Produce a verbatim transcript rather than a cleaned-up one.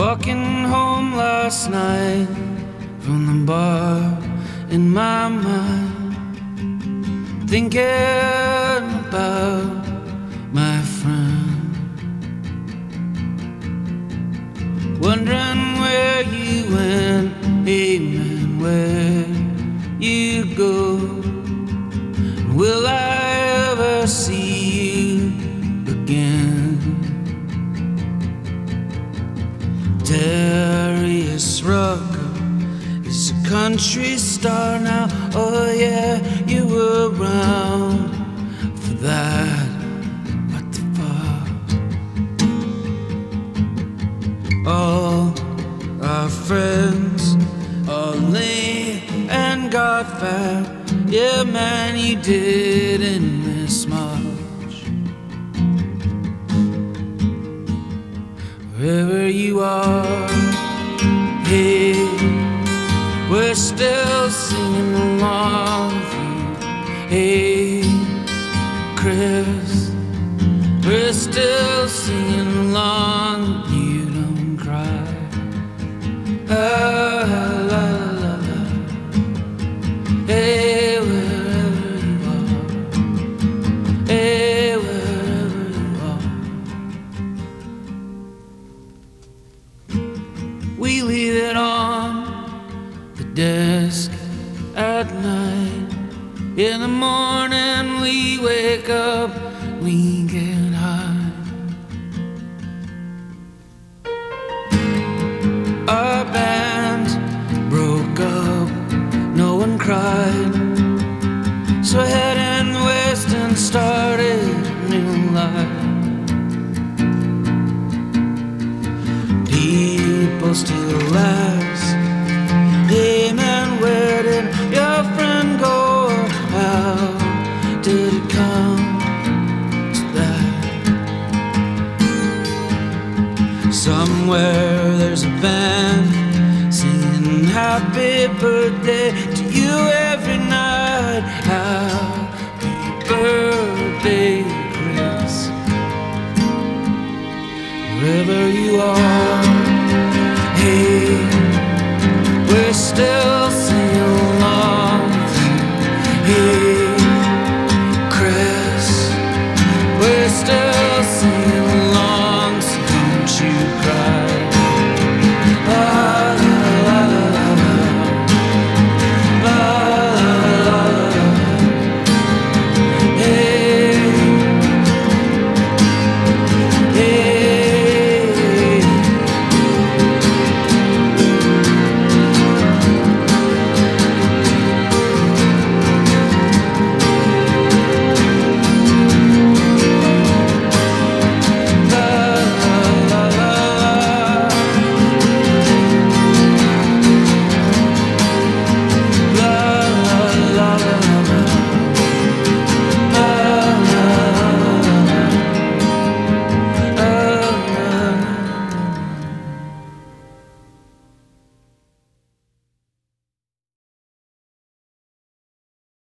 Walking home last night from the bar, in my mind, thinking about my friend, wondering where you went, hey man, where you go. Will I ever see you again? Darius Rucker is a country star now. Oh yeah, you were around for that. What the fuck? All our friends are lame and got fat. Yeah man, you didn't miss much. Wherever you are, hey, we're still singing along with you. Hey, Chris, we're still singing along. You don't cry. Ah, la, la, la, la. Hey, wherever you are. Hey, wherever you are. We leave it on the desk at night. In the morning we wake up, we get high. Our band broke up, no one cried, so I headed west and started a new life. People still ask, hey man, where did